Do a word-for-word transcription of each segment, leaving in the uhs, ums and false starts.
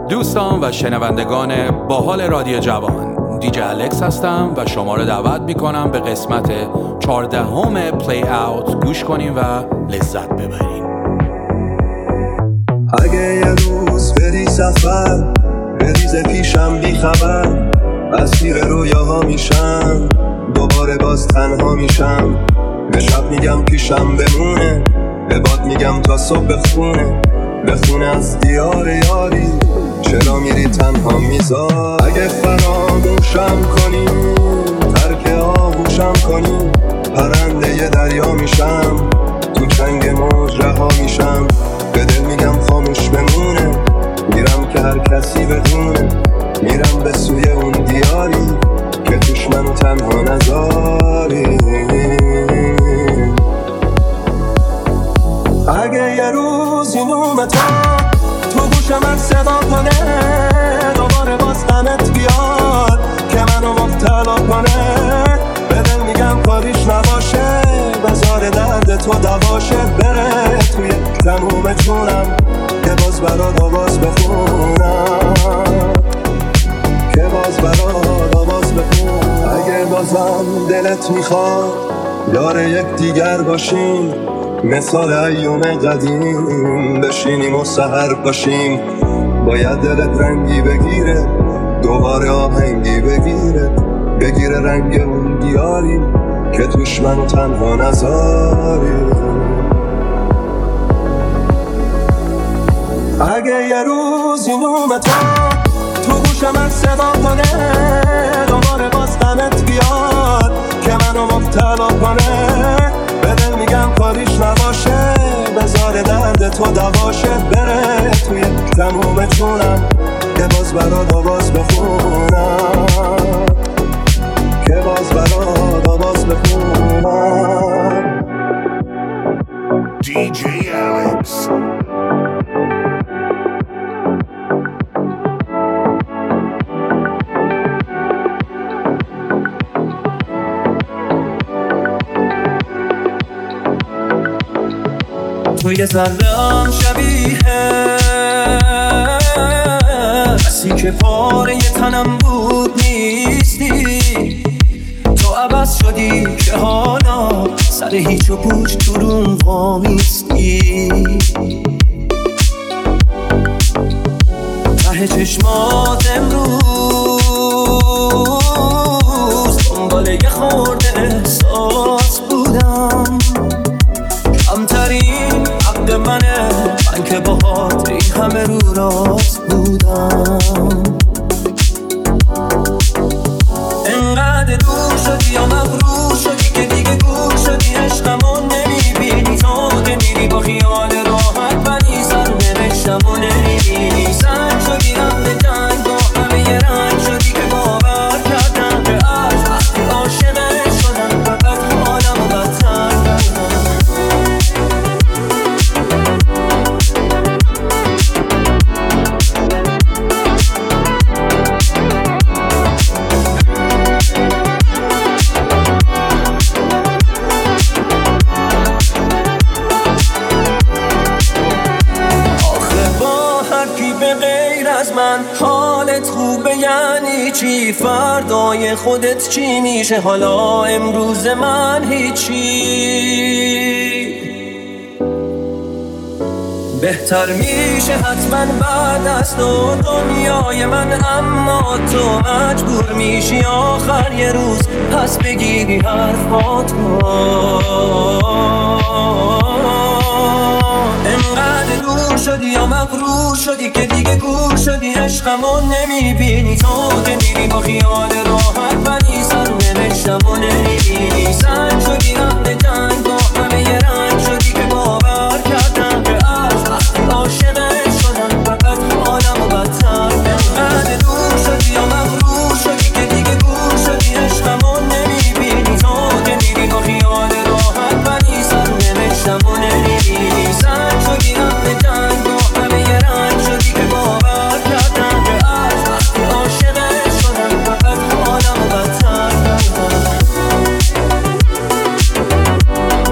دوستان و شنوندگان باحال رادیو جوان، دیجی الکس هستم و شما رو دعوت میکنم به قسمت چهاردهم پلی اوت گوش کنین و لذت ببرین. اگه یه روز بری سفر بریز پیشم بی خبر، اسیر رویاها میشم دوباره باز تنها میشم. به شب میگم پیشم بمونه، به باد میگم تا صبح بخونه، بخونه از دیار یاری چرا میری تنها میذار. اگه فراموشم کنی ترک آغوشم کنی، پرنده ی دریا میشم تو چنگ موج رها میشم. به دل میگم خاموش بمونه، میرم که هر کسی بدونه، میرم به سوی اون دیاری که توش منو تنها نذاری. اگه یه روز این اومد تو گوش من صدا کنه، دوباره باز غمت بیاد که منو مبتلا کنه، به دل میگم کاریش نباشه، بذار درد تو دواشه، بره توی تموم جونم که باز برات آواز بخونم، که باز برات آواز بخونم. اگه بازم دلت میخواد یار یک دیگر باشیم، مثال ایوم قدیم بشینیم و سحر باشیم، باید دلت رنگی بگیره دوباره آهنگی بگیره، بگیره رنگ اون دیاری که توش منو تنها نذاری. اگه یه روز این اومد تو گوش من صدا کنه، دوباره باز غمت بیاد که منو مبتلا کنه، به دل میگم کاریش نباشه، بذار درد تو دواشه، بره توی تموم جونم که باز برات آواز بخونم، که باز برات آواز بخونم. دیجی الکس توی ذره‌ام شبیه کسی که پاره تنم بود نیستی، تو عوض شدی که حالا سر هیچ و پوچ تو روم وامیستی، ته چشمات امروز دنبال یه خورده احساس بودم، کمترین حق منه من که باهات این همه رو راست بودم. انقدر دور شدی یا مغرور شدی که دیگه گور شدی، عشقمو نمیبینی، تو که میری با خیال راحت ولی سر نوشتمو نمیبینی، سنگ شدی رم به جنگ با همه یه رنگ شدی که باور کردم که از وقتی عاشقت شدم فقط حالمو بدتر کردم. حالت خوبه یعنی چی؟ فردای خودت چی میشه؟ حالا امروز من هیچی. بهتر میشه حتما بعد از تو دنیای من، اما تو مجبور میشی آخر یه روز پس بگیری حرفاتو. انقدر دور شدی یا مغرور شدی که دیگه گور شدی، عشقمو نمیبینی، تو که میری با خیال راحت ولی سر نوشتمو نمیبینی، سنگ شدی رم به جنگ با همه یه رنگ شدی که باور کردم که از وقتی عاشقت شدم فقط حالمو بدتر. انقدر دور شدی یا مغرور شدی که دیگه گور شدی، عشقمو نمیبینی، تو که میری با خیال راحت ولی سر نوشتمو نمیبینی، سنگ شدی رم به جنگ با همه یه رنگ شدی که باور کردم که از وقتی عاشقت شدم فقط حالمو بدتر کردم.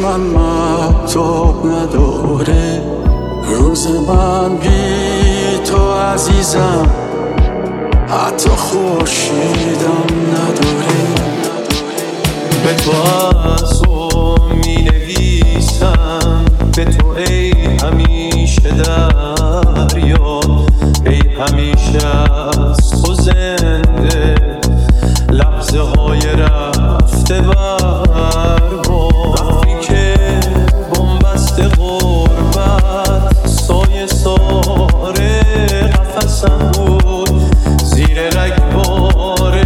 من مهتاب نداره، روز من بی تو عزیزم حتی خورشیدم نداره. به تو از تو می نویسم، به تو ای همیشه دریا، ای همیشه از تو زنده لحظه های رفته بر وقتی که بنبست غربت سایه ساره قفسم بود، زیر رگبار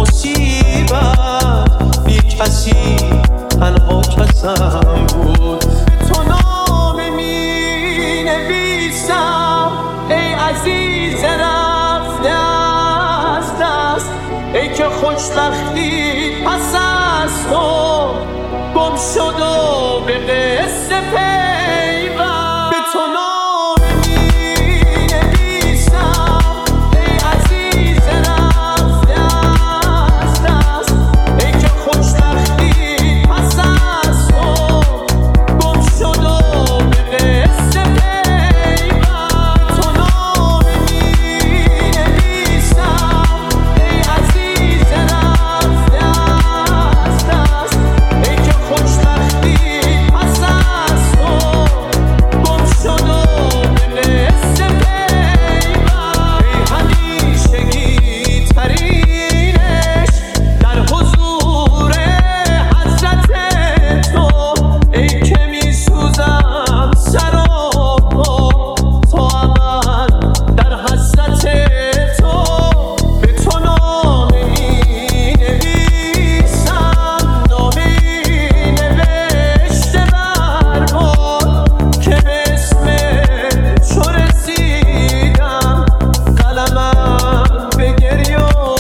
مصیبت بی کسی تنها کسم بود. تو نامه می نویسم ای عزیز رفته از دست، ای که خوشبختی پس از تو گم شد و به قصه پیوند. به تو نامه می نویسم ای عزیز رفته از دست، ای که خوشبختی پس از تو گم شد و به قصه پیوند. تو نامه می نویسم ای عزیز رفته از دست، ای که خوشبختی پس از تو گم شد و به قصه پیوند. ای همیشگی ترینش در حضور حضرت تو، ای که می سوزم سراپا تا ابد در حسرت تو. به تو نامه می نویسم، نامه ای نوشته بر باد که به اسم تو رسیدم، قلمم به گریه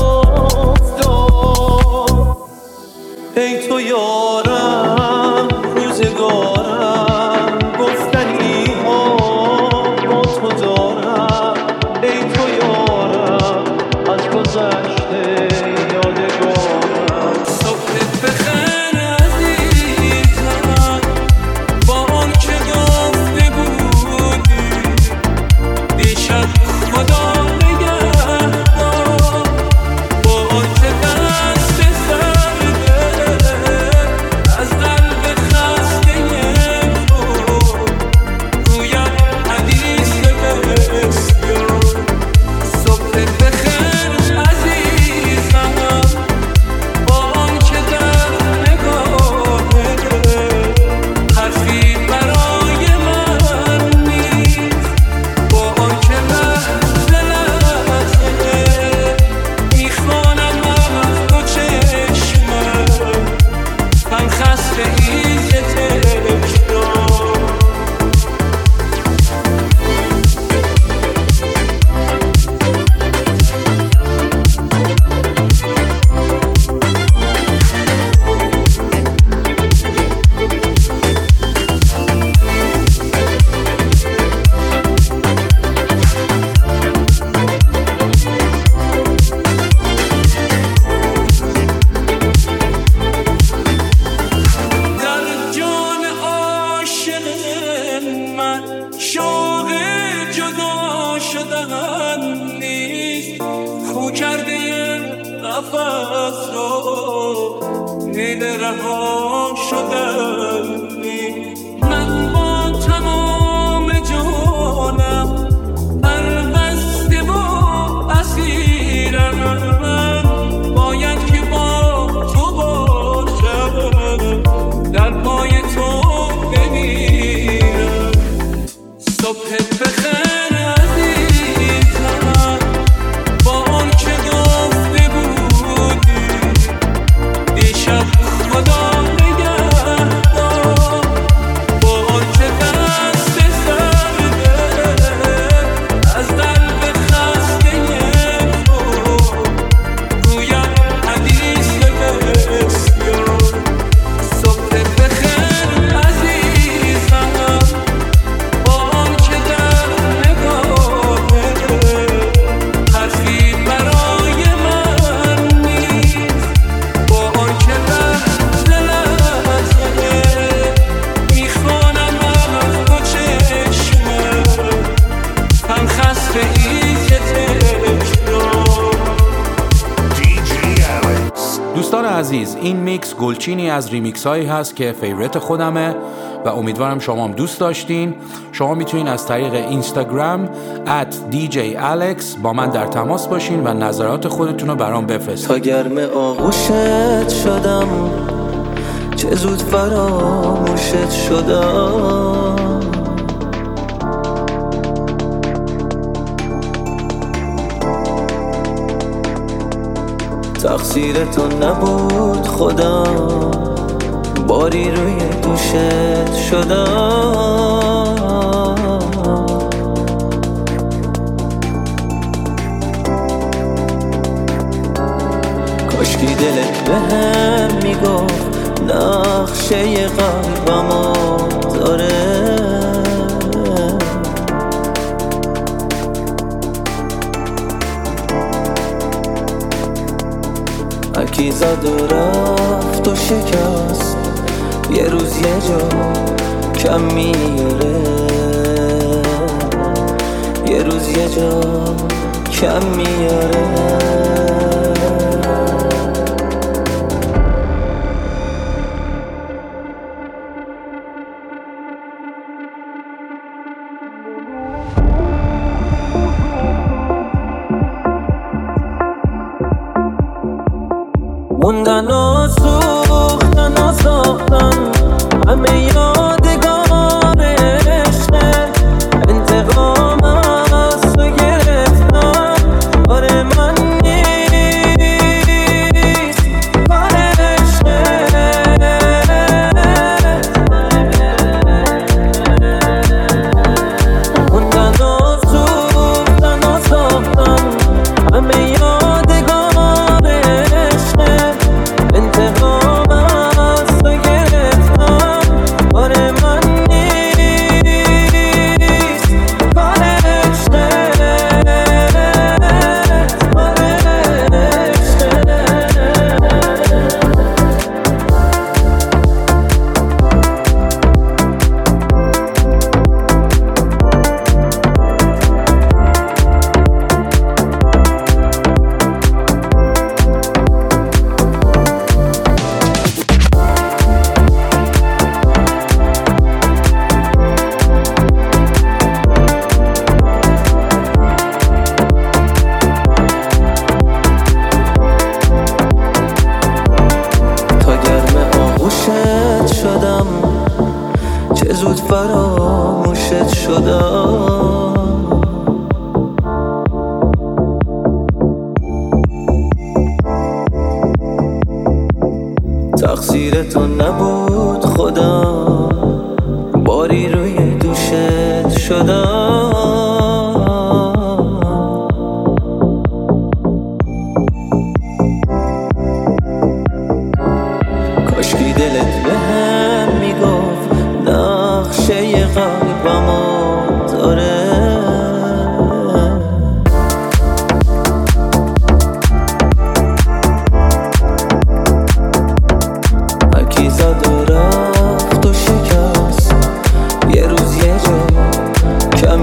افتاد. ای تو یارم روزگارم، گفتنی ها با تو دارم، ای تو یارم از گذشته یادگارم. صبحت بخیر عزیزم، با آن که گفته بودی دیشب خدا نگهدار، با آن که دست سرده از قلب خسته تو گویم حدیث بسیار. صبحت بخیر عزیزم، با آن که در نگاهت حرفی برای من نیست، با آن که لحظه لحظه میخوانم از دو چشمم هم خسته ایز تکرار. در جان عاشق من شوق جدا شدن نیست، خو کرده قفس رو دل رها شدن نیست. من با تمام جانم پربسته و اسیرم، باید که با تو باشم، در پای تو بمیرم. صبحت بخیر عزیزم، با آن که گفته بودی دیشب خدا نگهدار، دوستان عزیز، این میکس گلچینی از ریمیکس هایی هست که فیوریت خودمه و امیدوارم شما هم دوست داشتین. شما میتونین از طریق اینستاگرام ات دی جی الکس با من در تماس باشین و نظرات خودتون رو برام بفرستین. تا گرم آغوشت شدم چه زود فراموشت شدم، تقصیر تو نبود خودم، باری روی دوشت شدم. کاشکی دلت بهم میگفت نقشه قلبمو داره، هرکی زد و رفت و شکست، یه روز یه جا کم میاره، یه روز یه جا کم میاره. موندن و سوختن و ساختن همه یادگار عشقه، انتقام از تو گرفتم آره من نیست کار عشقه. موندن و سوختن و ساختن همه یادگار عشقه، انتقام از تو گرفتم آره من نیست کار عشقه، آره عشقه. شدم چه زود فراموشت شدم، تقصیر تو نبود خودم، باری روی دوشت شدم. کاشکی دلت بهم میگفت نقشه قلبمو داره، هرکی زد و رفت و شکست، یه روز یه جا کم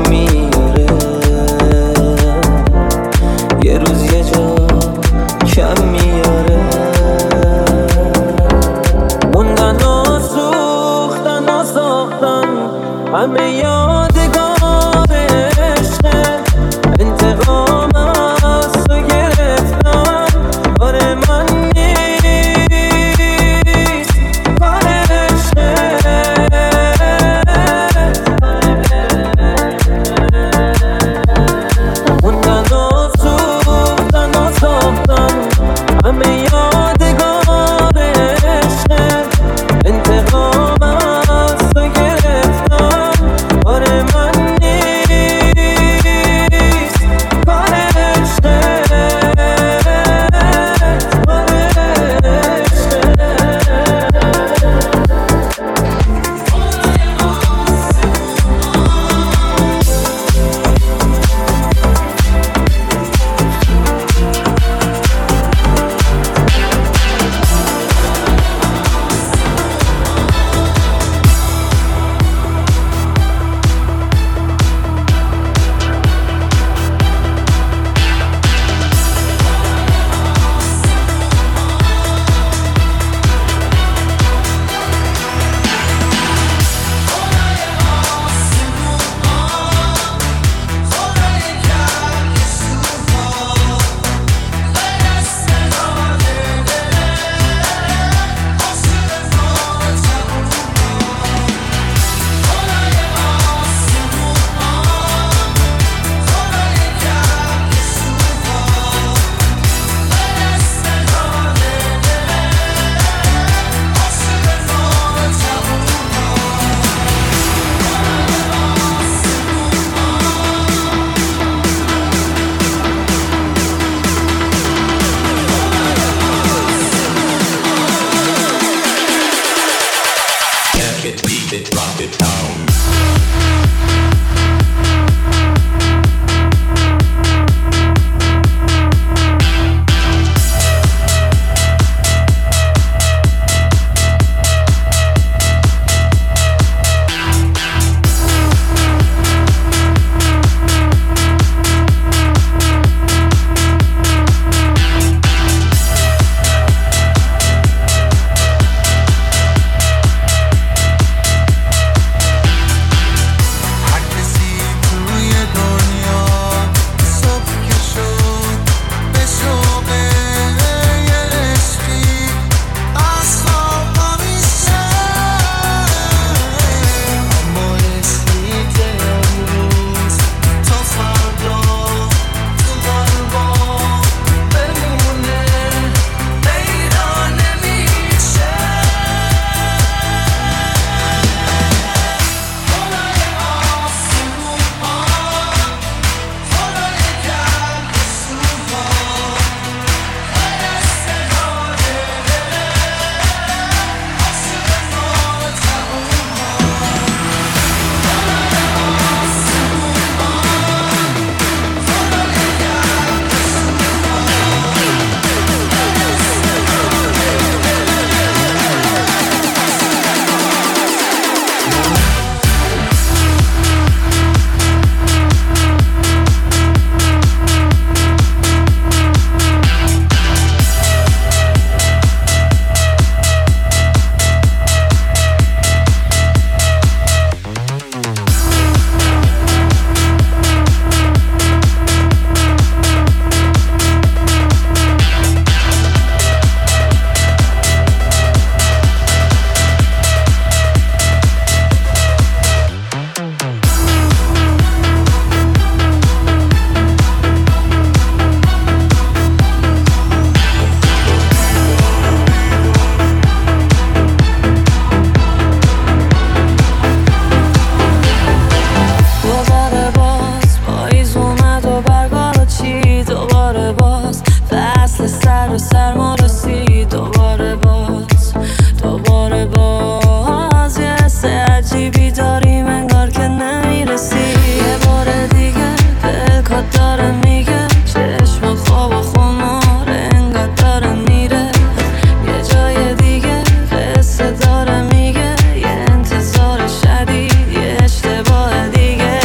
در ما رسید دوباره باز دوباره باز یه حس عجیبی داریم انگار که نمیرسی یه بار دیگه دلکات داره میگه چشم خواب و خمار انگار داره میره یه جای دیگه قصه داره میگه یه انتظار شدید یه اشتباه دیگه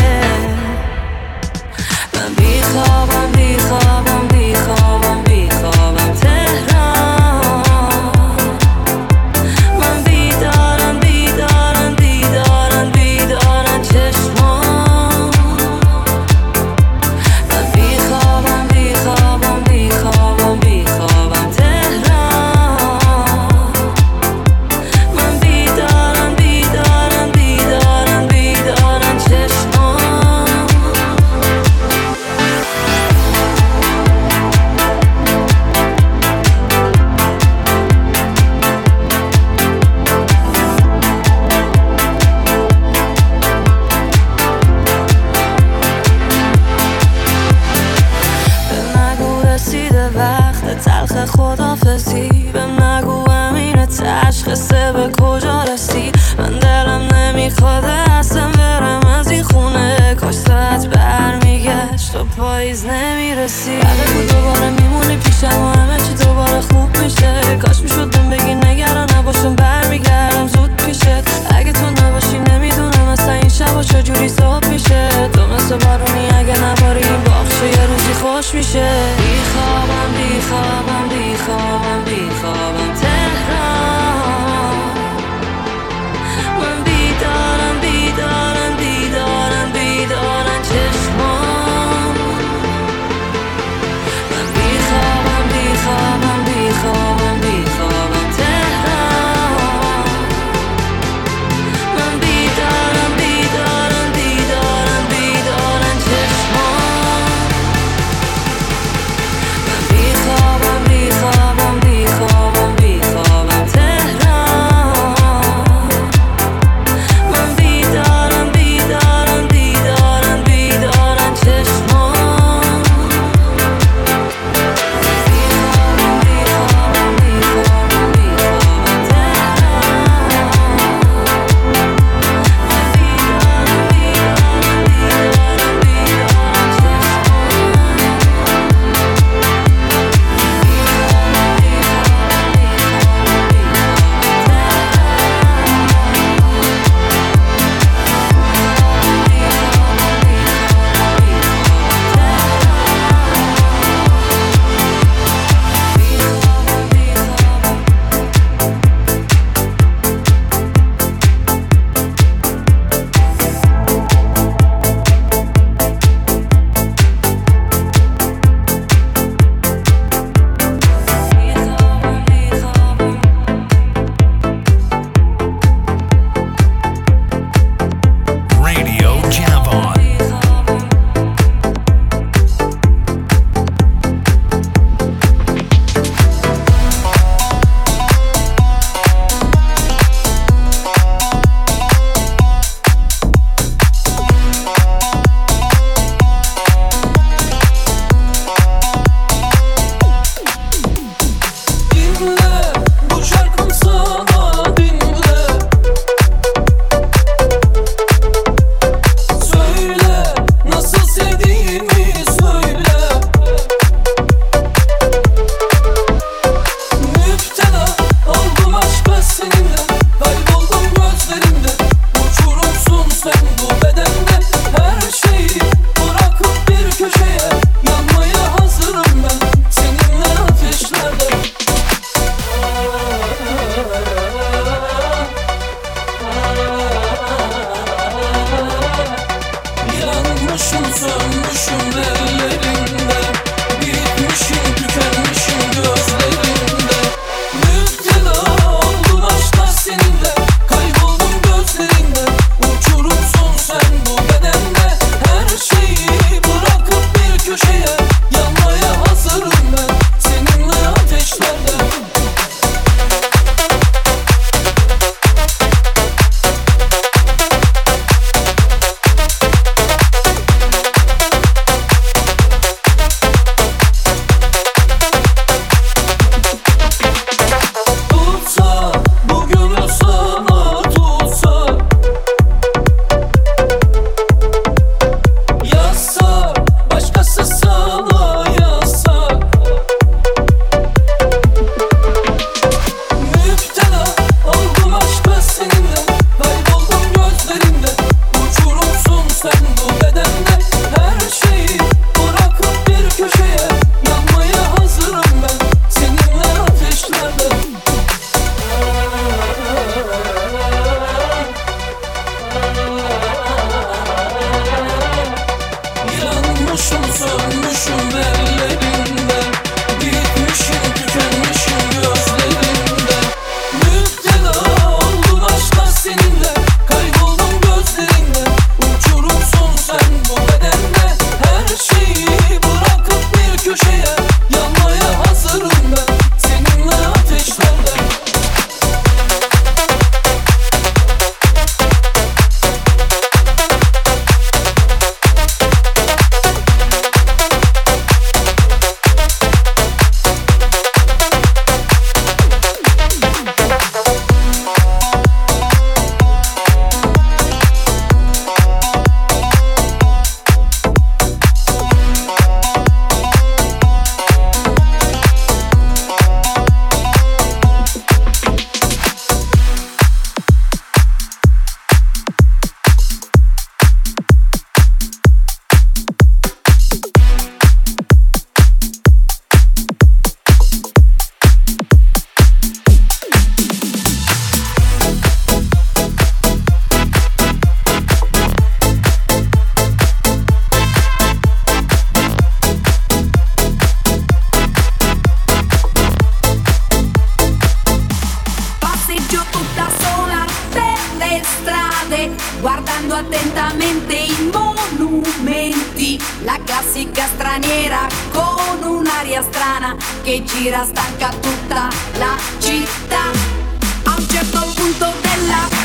من بیخوابم بیخوابم بیخوابم بیخوابم تهران من بیدارم بیدارم بیدارم بیدارم چشمان من بیخوابم بیخوابم بیخوابم بیخوابم تهران من بیدارم بیدارم بیدارم بیدارم چشمان به نگو رسیده وقت تلخ خدافزی به نگو امین تشخیصه به کجا رسید من دلم نمیخواد اصلا برم از این خونه کاش ساعت برمیگشت و پاییز نمیرسی بعد بود دوباره میمونی پیشم و همه چی دوباره خوب میشه کاش میشد بهم بگی نگران نباشم برمیگردم زود پیشت اگه تو نباشی نمیدونم اصلا این شبا چجوری صبح میشه تو مثل بارونی اگه نباری این باخشه یه روزی خوش میشه بیخوابم بیخوابم بیخوابم بیخوابم تهران من بیدارم بیدارم بیدارم بیدارم چشمان guardando attentamente i monumenti, la classica straniera con un'aria strana che gira stanca tutta la città. A un certo punto della